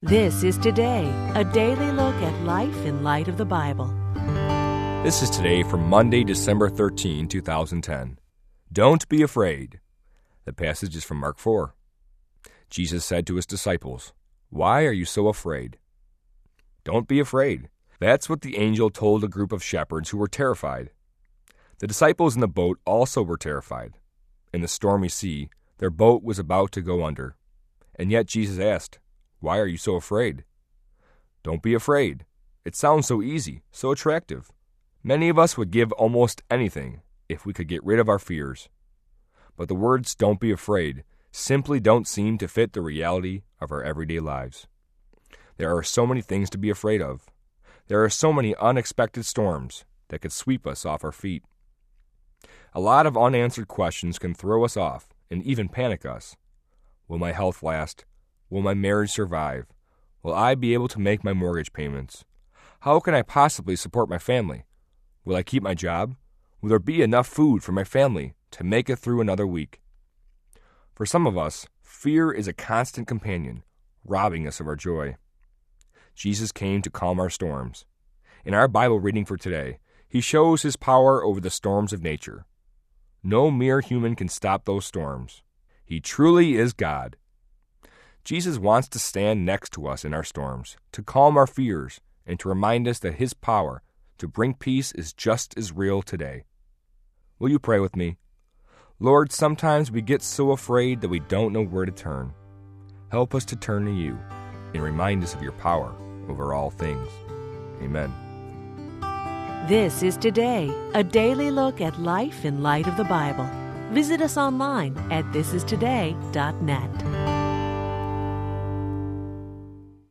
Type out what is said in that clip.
This is Today, a daily look at life in light of the Bible. This is Today for Monday, December 13, 2010. Don't be afraid. The passage is from Mark 4. Jesus said to his disciples, "Why are you so afraid?" Don't be afraid. That's what the angel told a group of shepherds who were terrified. The disciples in the boat also were terrified. In the stormy sea, their boat was about to go under. And yet Jesus asked, "Why are you so afraid?" Don't be afraid. It sounds so easy, so attractive. Many of us would give almost anything if we could get rid of our fears. But the words "don't be afraid" simply don't seem to fit the reality of our everyday lives. There are so many things to be afraid of. There are so many unexpected storms that could sweep us off our feet. A lot of unanswered questions can throw us off and even panic us. Will my health last? Will my marriage survive? Will I be able to make my mortgage payments? How can I possibly support my family? Will I keep my job? Will there be enough food for my family to make it through another week? For some of us, fear is a constant companion, robbing us of our joy. Jesus came to calm our storms. In our Bible reading for today, he shows his power over the storms of nature. No mere human can stop those storms. He truly is God. Jesus wants to stand next to us in our storms, to calm our fears, and to remind us that his power to bring peace is just as real today. Will you pray with me? Lord, sometimes we get so afraid that we don't know where to turn. Help us to turn to you and remind us of your power over all things. Amen. This is Today, a daily look at life in light of the Bible. Visit us online at thisistoday.net.